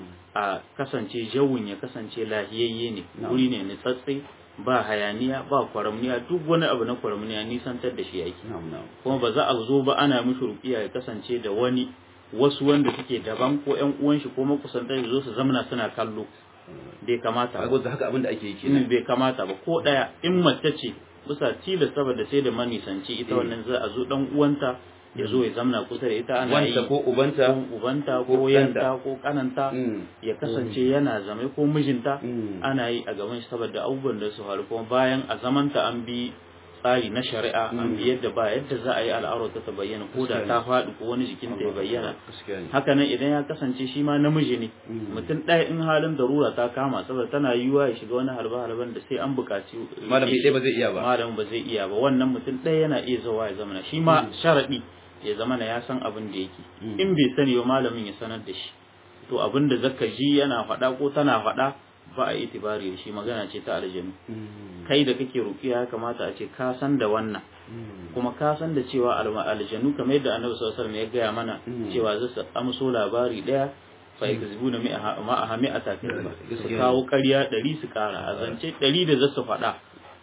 a kasance jawun ya kasance lahiyayye ne guri ne ni tsatsi ba hayaniya ba kwaramniya duk wani abu na kwaramniya nisantar da shi yake kuma ba za a zo ba ana mishi ruqiya ya kasance da wani wasu wanda suke daban ko ƴan uwan shi ko makusantan zo su zamana suna kallo bai kamata ba ga haka abin da ake yi kenan bai kamata ba ko daya in mace ce bisa tilas saboda sai da manisanci ita wannan za a zo dan uwanta ya zo ya zamna kusa da ita ana yi ko ubanta ubanta ko yanta ko kananta ya kasance yana zame ko mijinta ana yi a gaban shi saboda abubuwan da su faru kuma bayan a zamanta an bi tsari na shari'a an bi yadda ba yadda za a yi al'aurar ta bayyana ko da ta faɗi ko wani jikin ta ya bayyana haka nan idan ya kasance shi ma namiji ne mutum ɗaya in halin darura ta kama saboda tana yiwuwa ya shiga wani harba harban da sai an buƙaci malami ɗaya ba zai iya ba malamin ba zai iya ba wannan mutum ɗaya yana iya zawa ya zama shi ma sharaɗi ya zama na ya san abin da yake in bai sani ba malamin ya sanar da shi to abin da zaka ji yana faɗa ko tana faɗa ba a itibari da shi magana ce ta aljanu kai da kake rukiya ya kamata a ce ka san da wannan kuma ka san da cewa aljanu kamar yadda annabi sallallahu alaihi wasallam ya gaya mana cewa za su amso labari daya fa yakzibuna ma'a mi'ata su kawo ƙarya ɗari su ƙara a zance ɗari da za su faɗa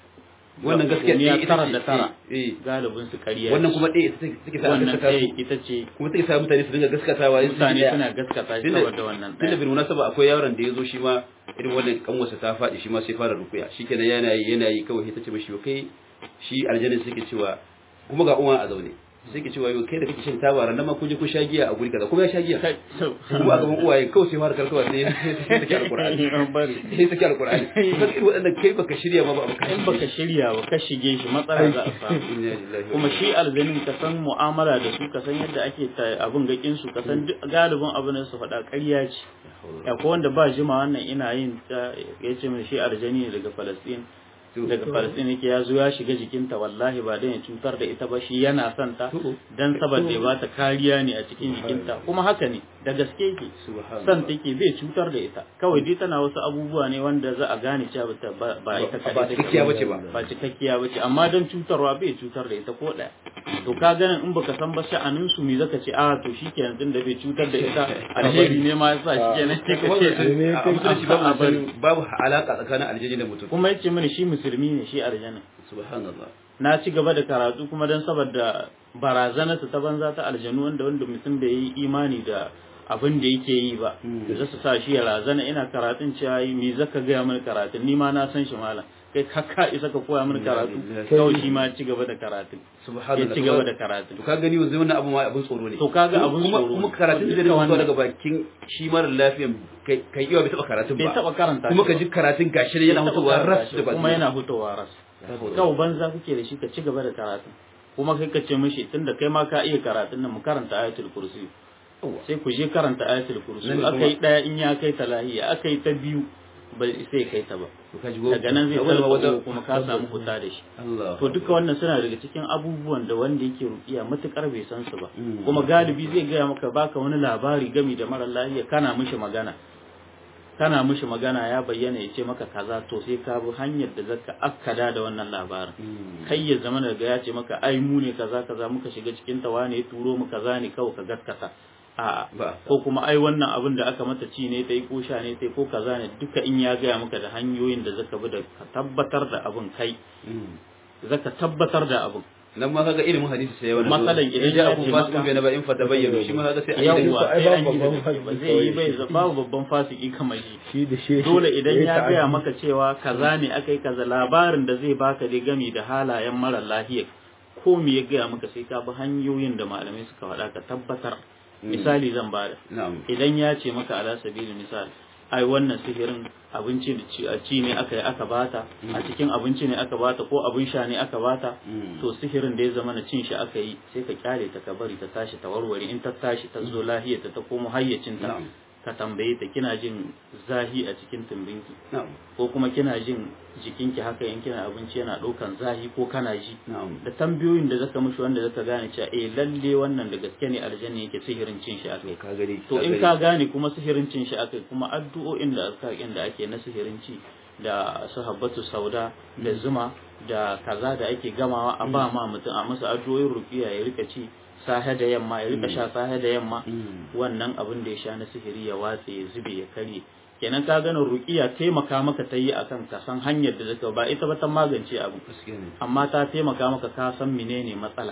wannan gaskiya ne tara da tara galibin su ƙarya wannan kuma ɗaya ita take sa wannan ɗaya ita ce kuma take sa mutane su dinga gaskatawa mutane suna gaskata shi saboda wannan ɗaya tunda bin munasaba akwai yaron da yazo shi ma irin wannan kanwarsa ta faɗi shi ma sai fara rukuya shikenan yana yi yana yi kawai ta ce mishi kai shi aljannin suke cewa kuma ga uwa a zaune sai ke cewa kai da kake shan taba ran ma kun je kun sha giya a guri kaza kuma ya sha giya kuma a gaban uwaye kawai sai fara karkawa sai sai take alqur'ani sai take alqur'ani kai wadannan kai baka shirya ba ba in baka shirya ba ka shige shi matsala za a samu kuma shi alzanin ka san mu'amala da su ka san yadda ake abun gakin su ka san galibin abin da su faɗa ƙarya ce akwai wanda ba jima wannan ina yin yace min shi aljani ne daga Palestine daga Palestine yake ya zo ya shiga jikinta wallahi ba dan ya cutar da ita ba shi yana son ta dan saboda ya bata kariya ne a cikin jikinta kuma haka ne da gaske yake son take bai cutar da ita kawai dai tana wasu abubuwa ne wanda za a gane cewa ba ita ba cikakkiya bace ba ba cikakkiya bace amma dan cutarwa bai cutar da ita ko daya to ka ganin in baka san ba sha'anin su me zaka ce a to shikenan din da bai cutar da ita alheri ne ma yasa shikenan sai ka ce babu alaka tsakanin aljanni da mutum kuma yace mini shi musulmi ne shi aljanna subhanallah na ci gaba da karatu kuma dan saboda barazana ta banza ta aljanu wanda wanda mutum bai yi imani da abin da yake yi ba da za su sa shi ya razana ina karatun cewa me zaka ga mini karatun ni ma na san shi malam kai kakka isa ka koya mini karatu kawai shi ma ci gaba da karatu ya ci gaba da karatu to ka gani yanzu wannan abu ma abin tsoro ne to kaga abin tsoro kuma karatun da zai daga bakin shi mara lafiyan kai kai iya bai taba karatun ba bai taba karanta kuma ka ji karatun gashi yana hutowa ras da kuma yana hutowa ras kawai banza kuke da shi ka ci gaba da karatu kuma kai ka ce mishi tunda kai ma ka iya karatun nan mu karanta ayatul kursi sai ku je karanta ayatul kursi akai daya in ya kai talahiya akai ta biyu ba sai kai ta ba daga nan zai tsarkako kuma ka samu huta da shi to duka wannan suna daga cikin abubuwan da wanda yake rukiya matukar bai san su ba kuma galibi zai gaya maka baka wani labari game da mara lafiya kana mishi magana kana mishi magana ya bayyana ya ce maka kaza to sai ka bi hanyar da zaka akkada da wannan labarin kai ya zama daga ya ce maka ai mu ne kaza kaza muka shiga cikin ta wane turo mu kaza ne kawai ka gaskata a ko kuma ai wannan abin da aka mata ci ne tai ko sha ne tai ko kaza ne duka in ya gaya maka da hanyoyin da zaka bi da ka tabbatar da abin kai zaka tabbatar da abin nan ma kaga ilimin hadisi sai wannan masalan idan ya ce maka bai na ba in fata bayyana shi ma kaga sai a yi sai an yi ba zai yi bai babu babban fasiki kamar shi dole idan ya gaya maka cewa kaza ne akai kaza labarin da zai baka dai gami da halayen mara lafiya ko me ya gaya maka sai ka bi hanyoyin da malamai suka faɗa ka tabbatar misali zan bada idan ya ce maka ala sabili misali ai wannan sihirin abinci da ci ne aka yi aka bata a cikin abinci ne aka bata ko abin sha ne aka bata to sihirin da ya zama na cin shi aka yi sai ka kyale ta ka bari ta tashi ta warware in ta tashi ta zo lahiyar ta ta komo hayyacin ta ka tambaye ta kina jin zahi a cikin tumbinki ko kuma kina jin jikinki haka in kina abinci yana ɗaukan zahi ko kana ji da tambayoyin da zaka mishi wanda zaka gane cewa eh lalle wannan da gaske ne aljanna yake sihirin cin shi akai to in ka gane kuma sihirin cin shi akai kuma addu'o'in da azkarin da ake na sihirin ci da sahabbatu sauda da zuma da kaza da ake gamawa a ba ma mutum a masa addu'o'in ruqiya ya rika ci sahe da yamma ya rika sha sahe da yamma wannan abin da ya sha na sihiri ya watse ya zube ya karye kenan ka gane ruqiya taimaka maka ta yi akan ka san hanyar da zaka ba ita ba ta magance abu amma ta taimaka maka ka san menene matsala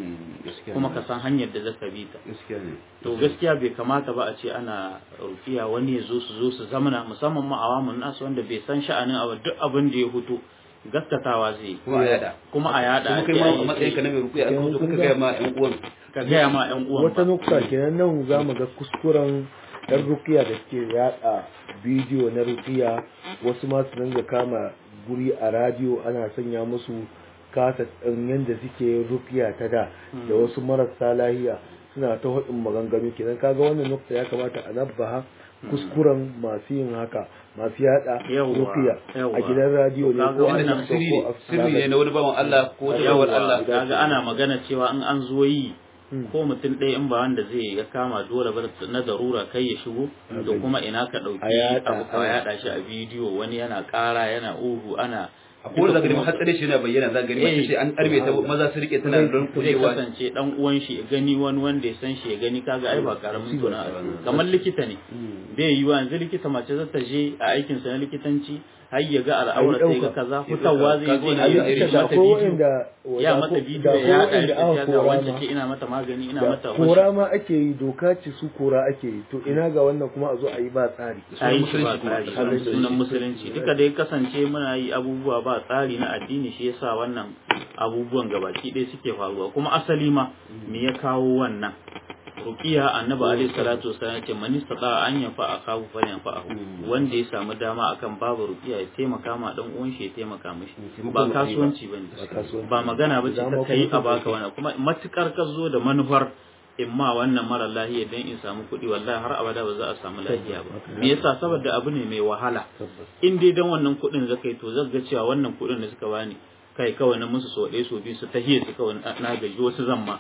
kuma ka san hanyar da zaka bi ta to gaskiya bai kamata ba a ce ana ruqiya wani ya zo su zo su zamana musamman ma awamun nasu wanda bai san sha'anin abu duk abin da ya hutu gaskatawa zai kuma a yada kuma a yada kuma kai ma a matsayin ka na mai ruqiya an zo ka ga ma ƴan uwan ka ga ma ƴan uwan wata nukta kenan nan zamu ga kuskuren ɗan rukiya da suke yada bidiyo na rukiya wasu ma su dinga kama guri a radio ana sanya musu kasa ɗin yadda suke rukiya ta da da wasu marasa lahiya suna ta haɗin maganganu kenan kaga wannan nukta ya kamata a nabbaha kuskuren masu yin haka masu yada rukiya a gidan radio ne ko wannan sirri sirri ne na wani bawan Allah ko tawar Allah kaga ana magana cewa in an zo yi ko mutum ɗaya in ba wanda zai ya kama dole ba na darura kai ya shigo to kuma ina ka ɗauki abu ka yaɗa shi a bidiyo wani yana ƙara yana uhu ana a kowane zagari ma hatsari shi yana bayyana zagari mace sai an karbe ta maza su rike tana don kujewa zai kasance dan uwan shi ya gani wani wanda ya san shi ya gani kaga ai ba karamin tona kamar likita ne bai yi wa yanzu likita mace za ta je a aikin sa na likitanci har ya ga al'aura sai ga kaza fitawa zai je ya yi mata bidiyo ya mata bidiyo ya haɗa ga wancan ce ina mata magani ina mata kora ma ake yi doka ce su kora ake yi to ina ga wannan kuma a zo a yi ba tsari a yi ba tsari sunan musulunci duka da ya kasance muna yi abubuwa ba tsari na addini shi yasa wannan abubuwan gabaki ɗaya suke faruwa kuma asali ma me ya kawo wannan ruqiya annabi alaihi salatu wasallam yace man istata an yanfa akahu fa yanfa'ahu wanda ya samu dama akan babu ruqiya ya taimaka ma dan uwan shi ya taimaka mishi ba kasuwanci bane ba magana bace ta kai a baka wannan kuma matukar ka zo da manufar imma wannan mara lahiya dan in samu kuɗi wallahi har abada ba za a samu lahiya ba me yasa saboda abu ne mai wahala in dai dan wannan kuɗin zakai to zaka ga cewa wannan kuɗin da suka bani kai kawai na musu so ɗaya so biyu su tahiye su kawai na gaji wasu zamma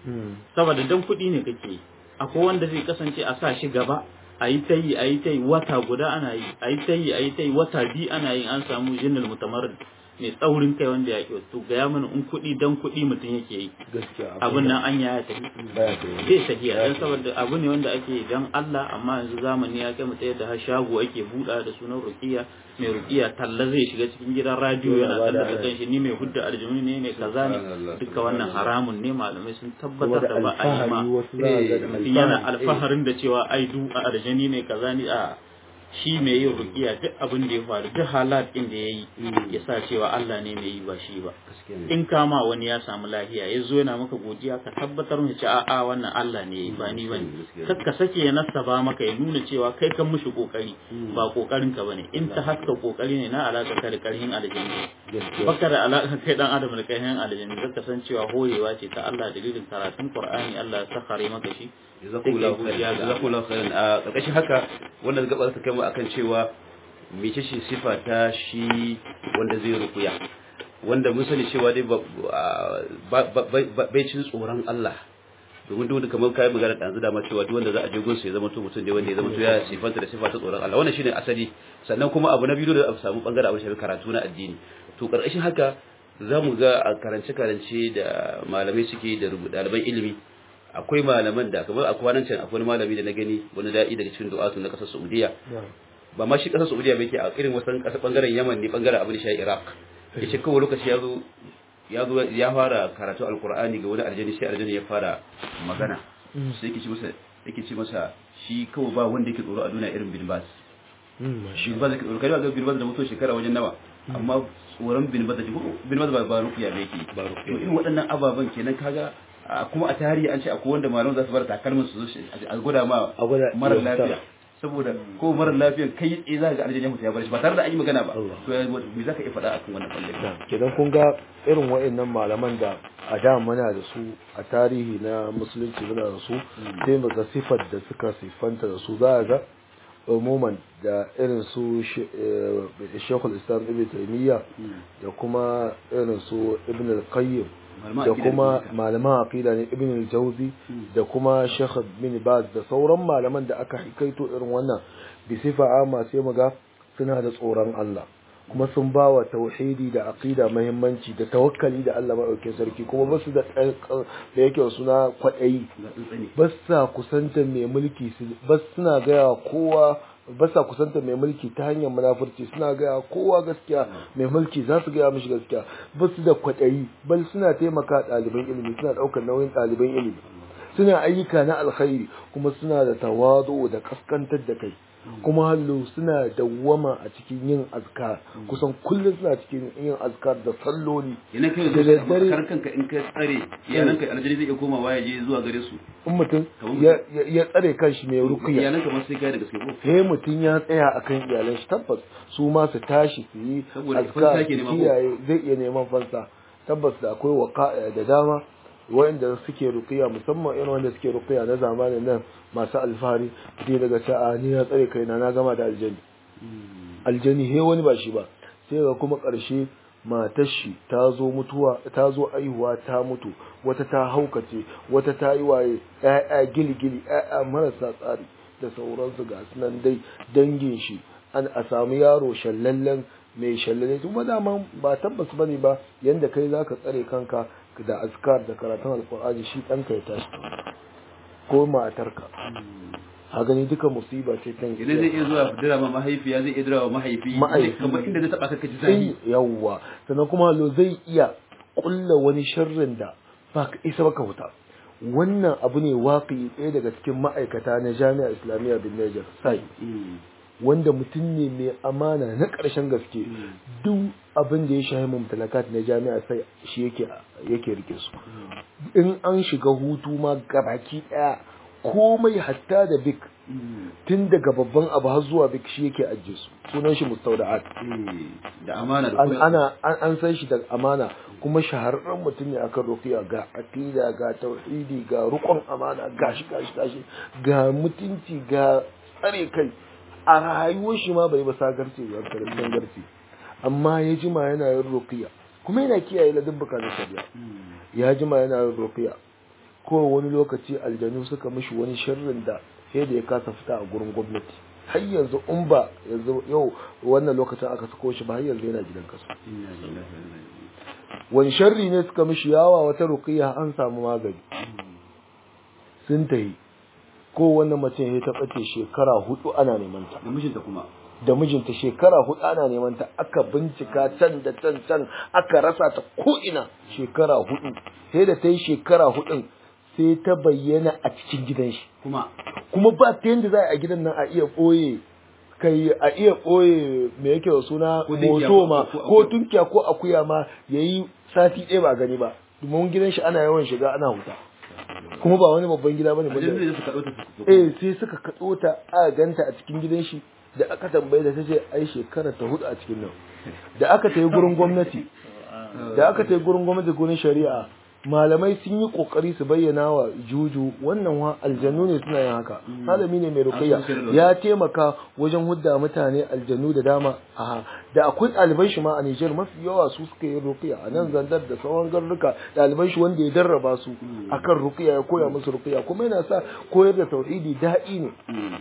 saboda dan kuɗi ne kake akwai wanda zai kasance a sa shi gaba a yi ta yi a yi ta yi wata guda ana yi a yi ta yi a yi ta yi wata biyu ana yi an samu jinnal mutamarrid mai tsaurin kai wanda ya ke to ga ya mana in kuɗi dan kuɗi mutum yake yi abin nan an yaya tafi zai tafiya dan saboda abu ne wanda ake dan Allah amma yanzu zamani ya kai mutum yadda har shago ake buɗa da sunan ruqiya mai ruqiya talla zai shiga cikin gidan radio yana tallata kanshi ni mai hudda aljumi ne mai kaza ne duka wannan haramun ne malamai sun tabbatar da ba a yi ma mutum yana alfaharin da cewa ai du a aljani ne kaza ne a shi mai yin ruqiya duk abin da ya faru duk halat din da yayi ya sa cewa Allah ne mai yi ba shi ba in kama wani ya samu lafiya ya zo yana maka godiya ka tabbatar mu ce a'a wannan Allah ne ba ni bane kar ka sake ya nasaba maka ya nuna cewa kai kan mushi kokari ba kokarin ka bane in ta haska kokari ne na alaka ka da karhin aljanna baka da alaka kai dan adam da karhin aljanna zaka san cewa hoyewa ce ta Allah dalilin karatun Qur'ani Allah ya sakhare maka shi jazakumullahu khairan jazakumullahu khairan a karkashin haka wannan gaba ta kai mu akan cewa mece ce sifa ta shi wanda zai rukuya wanda mun sani cewa dai bai cin tsoron Allah domin duk kamar kai magana da da ma cewa duk wanda za a je gunsa ya zama to mutum ne wanda ya zama to ya sifanta da sifa ta tsoron Allah wannan shine asali sannan kuma abu na biyu da aka samu bangare abin shafi karatu na addini to karkashin haka zamu ga a karance karance da malamai suke da ɗaliban ilimi akwai malaman da kamar akwai nan can akwai malami da na gani wani da'i daga cikin du'atu na kasar Saudiya ba ma shi kasar Saudiya bai ke a irin wasan kasar bangaren Yaman ne bangaren abin shi Iraq yace kawai lokaci ya zo ya zo ya fara karatu alqur'ani ga wani aljani sai aljani ya fara magana sai yake ci masa yake ci masa shi kawai ba wanda yake tsoro a duniya irin bin bas bin bas yake tsoro kai ga bin bas da mutuwa shekara wajen nawa amma tsoron bin bas da bin bas ba ba rufiya bai ke ba rufiya irin waɗannan ababan kenan kaga kuma a tarihi an ce akwai wanda malaman za su bar takalmin su a gwada ma mara lafiya saboda ko mara lafiyan kai tsaye za ka ga aljanna mutu ya bar shi ba tare da an yi magana ba to me za ka iya faɗa akan wannan bangare kenan kun ga irin waɗannan malaman da a da muna da su a tarihi na musulunci muna da su sai mu ga sifar da suka sifanta da su za ga umuman da irin su Sheikhul Islam Ibn Taymiyyah da kuma irin su Ibn al-Qayyim da kuma malaman aqida ne Ibn al-Jawzi da kuma Sheikh Ibn Baz da sauran malaman da aka hikaito irin wannan bi sifa amma sai muga suna da tsoron Allah kuma sun ba wa tauhidi da aqida muhimmanci da tawakkali da Allah madaukakin sarki kuma basu da da yake suna kwadayi basa kusanta mai mulki bas suna ga kowa basa kusanta mai mulki ta hanyar munafurci suna ga kowa gaskiya mai mulki za su ga mishi gaskiya basu da kwadayi bal suna taimaka ɗaliban ilimi suna daukar nauyin ɗaliban ilimi suna ayyuka na alkhairi kuma suna da tawadu da kaskantar da kai kuma hallo suna dawwama a cikin yin azkar kusan kullum suna cikin yin azkar da salloli yana kai da daddare karkanka in ka tsare iyalanka aljani zai iya koma waya je zuwa gare su in mutum ya tsare kanshi mai rukiya iyalanka ma sai kai da gaske ko sai mutum ya tsaya akan iyalan shi tabbas su ma su tashi su yi azkar kiyaye zai iya neman fansa tabbas da akwai waka da dama wanda suke rukiya musamman irin wanda suke rukiya na zamanin nan masu alfahari sai daga sa'a ni na tsare kaina na gama da aljani aljani he wani ba shi ba sai ga kuma ƙarshe matar shi ta zo mutuwa ta zo aihuwa ta mutu wata ta haukace wata ta yi waye ƴaƴa gilgili ƴaƴa marasa tsari da sauransu ga sunan dai dangin shi an a samu yaro shallallen mai shallale kuma dama ba tabbas bane ba yanda kai zaka tsare kanka da azkar da karatun alqur'ani shi danka ya tashi ko matarka a gani duka musiba ce kan idan zai iya zuwa dira ma mahaifiya zai iya dira wa mahaifi kamar inda zai taba ka ji zai yawa sannan kuma lo zai iya kulla wani sharrin da ba ka isa baka huta wannan abu ne waƙi ɗaya daga cikin ma'aikata na jami'a islamiyya bin Niger sai wanda mutum ne mai amana na ƙarshen gaske duk abin da ya shahi mumtalakat na jami'a sai shi yake yake rike su in an shiga hutu ma gabaki daya komai hatta da bik tun daga babban abu har zuwa bik shi yake ajiye su sunan shi mustawda'at da amana da ana an san shi da amana kuma shahararren mutum ne akan ruqiya ga aqida ga tauhidi ga rukun amana gashi gashi gashi ga mutunci ga tsare kai a rayuwar shi ma bai ba sagarce ba karshen garci amma ya jima yana yin ruqiya kuma yana kiyaye ladabbuka na shari'a ya jima yana yin ruqiya ko wani lokaci aljanu suka mishi wani sharrin da sai da ya kasa fita a gurin gwamnati har yanzu in ba yanzu yau wannan lokacin aka sako shi ba har yanzu yana gidan kasu wani sharri ne suka mishi yawa wata ruqiya an samu magani sun tayi ko wannan mace ya ta bace shekara hudu ana neman ta da mijinta kuma da mijinta shekara hudu ana neman ta aka bincika can da can can aka rasa ta ko ina shekara hudu sai da ta yi shekara hudun sai ta bayyana a cikin gidan shi kuma kuma ba ta yanda za a gidan nan a iya boye kai a iya boye me yake da suna moto ma ko tunkiya ko akuya ma yayi sati ɗaya ba gani ba domin gidan shi ana yawan shiga ana huta kuma ba wani babban gida bane eh sai suka katso ta a ganta a cikin gidan shi da aka tambaye da tace ai shekara ta hudu a cikin nan da aka tayi gurin gwamnati da aka tayi gurin gwamnati gurin shari'a malamai sun yi kokari su bayyana wa juju wannan wa aljannu ne suna yin haka malami ne mai ruqayya ya taimaka wajen hudda mutane aljannu da dama aha da akwai ɗaliban shi ma a Niger mafi yawa su suka yi ruqayya a nan zandar da sauran garuruka ɗaliban shi wanda ya darraba su akan ruqayya ya koya musu ruqayya kuma yana sa koyar da tauhidi da'i ne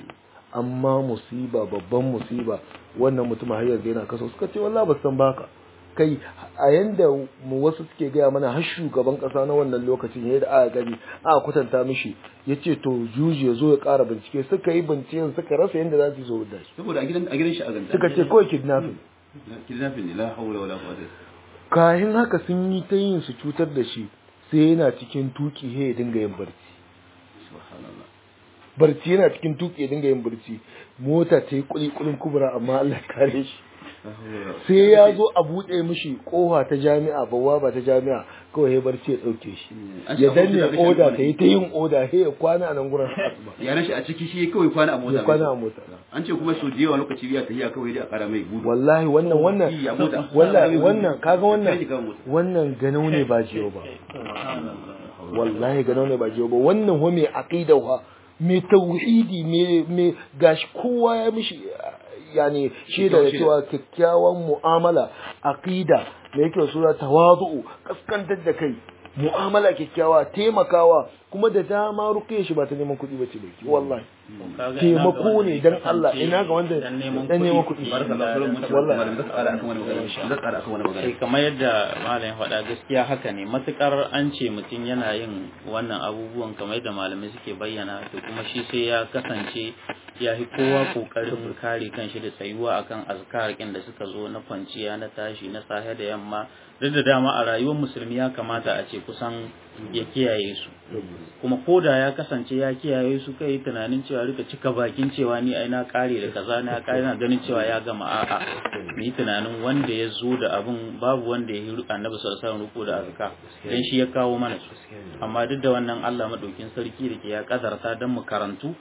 amma musiba babban musiba wannan mutum har yanzu yana kaso suka ce wallahi ba san baka kai a yanda mu wasu suke gaya mana har shugaban kasa na wannan lokacin yayin da aka gani aka kwatanta mishi yace to juji ya zo ya ƙara bincike suka yi binciken suka rasa yanda za su zo da shi saboda a gidan a gidan shi a ganta suka ce kawai kidnapping kidnapping ne la hawla wala quwwata kayan haka sun yi ta yin su cutar da shi sai yana cikin tuki he ya dinga yin barci subhanallah barci yana cikin tuki ya dinga yin barci mota ta yi kulikulin kubura amma Allah kare shi sai ya zo a buɗe mishi kofa ta jami'a bawa ba ta jami'a kawai ya barci ya ɗauke shi ya danne oda ta yi ta yin oda he ya kwana a nan gurin asuba ya rashi a ciki shi kawai kwana a mota ya kwana a mota an ce kuma so da yawa lokaci biya ta hiya kawai dai a ƙara mai gudu wallahi wannan wannan wallahi wannan kaga wannan wannan ganau ne ba jiyo ba wallahi ganau ne ba jiyo ba wannan ho mai aqida wa mai tauhidi mai gashi kowa ya mishi yani shaida da cewa kyakkyawan mu'amala aqida me yake sura tawazu kaskantar da kai mu'amala kyakkyawa taimakawa kuma da dama ruke shi ba ta neman kuɗi bace baki wallahi taimako ne dan Allah ina ga wanda dan neman kuɗi wallahi da tsara akan wani magana da tsara akan wani magana kamar yadda malam ya faɗa gaskiya haka ne matukar an ce mutum yana yin wannan abubuwan kamar yadda malamai suke bayyana to kuma shi sai ya kasance ya fi kowa kokarin kare kanshi da tsayuwa akan azkar kin da suka zo na kwanciya na tashi na safe da yamma duk da dama a rayuwar musulmi ya kamata a ce kusan ya kiyaye su kuma koda ya kasance ya kiyaye su kai tunanin cewa rika cika bakin cewa ni ai na kare da kaza na kare na ganin cewa ya gama a'a ni tunanin wanda ya zo da abun babu wanda ya yi annabi sallallahu alaihi wasallam ruku da azka dan shi ya kawo mana su amma duk da wannan Allah madaukin sarki da ke ya kadarta dan mu karantu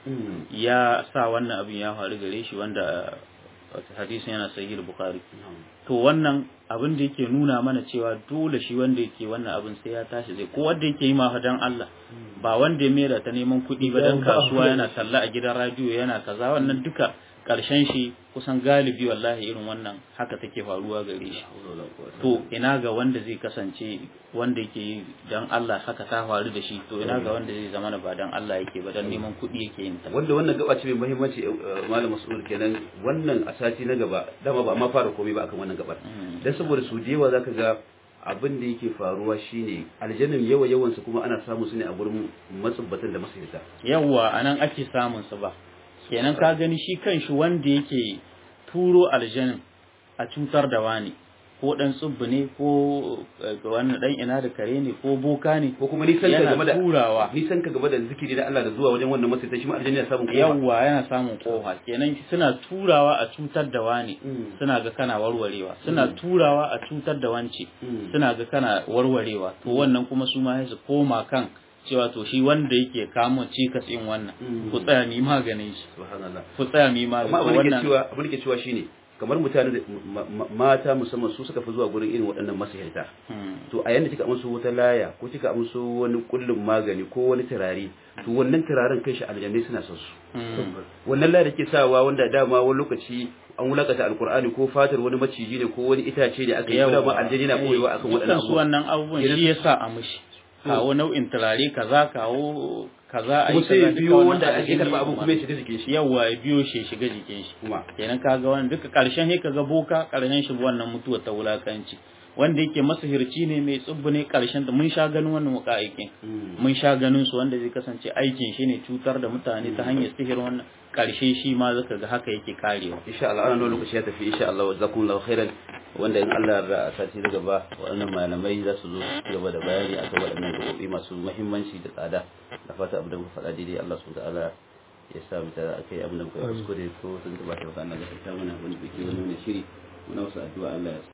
ya sa wannan abin ya faru gare shi wanda hadisin yana sahih bukhari to wannan abin da yake nuna mana cewa dole shi wanda yake wannan abin sai ya tashi zai ko wanda yake yi ma dan Allah ba wanda ya mera ta neman kuɗi ba dan kasuwa yana talla a gidan radio yana kaza wannan duka karshen shi kusan galibi wallahi irin wannan haka take faruwa gare shi to ina ga wanda zai kasance wanda yake yi dan Allah haka ta faru da shi to ina ga wanda zai zama ba dan Allah yake ba dan neman kuɗi yake yin ta wanda wannan gaba ce mai muhimmanci malam Mas'ud kenan wannan a sati na gaba dama ba ma fara komai ba akan wannan gabar dan saboda su jewa zaka ga abin da yake faruwa shine aljannin yawa yawan su kuma ana samu su ne a gurin matsubbatan da masirita yawa anan ake samun su ba kenan ka gani shi kanshi wanda yake turo aljanin a cutar da wani ko dan tsubbu ne ko wannan dan ina da kare ne ko boka ne ko kuma nisan ka game da turawa nisan ka game da zikiri da Allah da zuwa wajen wannan masirita shi ma aljanni ya samu kofa yawa yana samun kofa kenan suna turawa a cutar da wani suna ga kana warwarewa suna turawa a cutar da wance suna ga kana warwarewa to wannan kuma su ma sai su koma kan cewa to shi wanda yake kamo cikas in wannan ku tsaya mi maganin shi subhanallah ku tsaya mi maganin wannan cewa abin da ke cewa shine kamar mutane mata musamman su suka fi zuwa gurin irin waɗannan masihirta to a yanda kika amsu wata laya ko kika amsu wani kullun magani ko wani turare to wannan turaren kai shi aljanna suna son su wannan laya da ke sawa wanda dama wani lokaci an wulakata alkur'ani ko fatar wani maciji ne ko wani itace ne aka yi dama aljanna na koyewa akan waɗannan abubuwan wannan abubuwan shi yasa a mushi kawo nau'in turare kaza kawo kaza ai kaza biyo wanda ake karba abun kuma ya shiga jikin shi yawa ya biyo shi shiga jikin shi kuma kenan kaga wannan duka karshen he kaga boka karshen shi wannan mutuwa ta wulakanci wanda yake masahirci ne mai tsubbu ne karshen da mun sha ganin wannan wakaikin mun sha ganin su wanda zai kasance aikin shi ne cutar da mutane ta hanyar sihir wannan karshe shi ma zaka ga haka yake karewa insha Allah ana lokaci ya tafi insha Allah jazakumullahu khairan wanda in Allah ya sati da gaba wannan malamai za su zo su gaba da bayani akan waɗannan gabobi masu muhimmanci da tsada da fata abin da muka faɗa daidai Allah subhanahu wa ta'ala ya sa mu tare akai abin da muka kuskure ko sun tabbata ba Allah ya sa mana wani biki wani shiri muna wasu addu'a Allah ya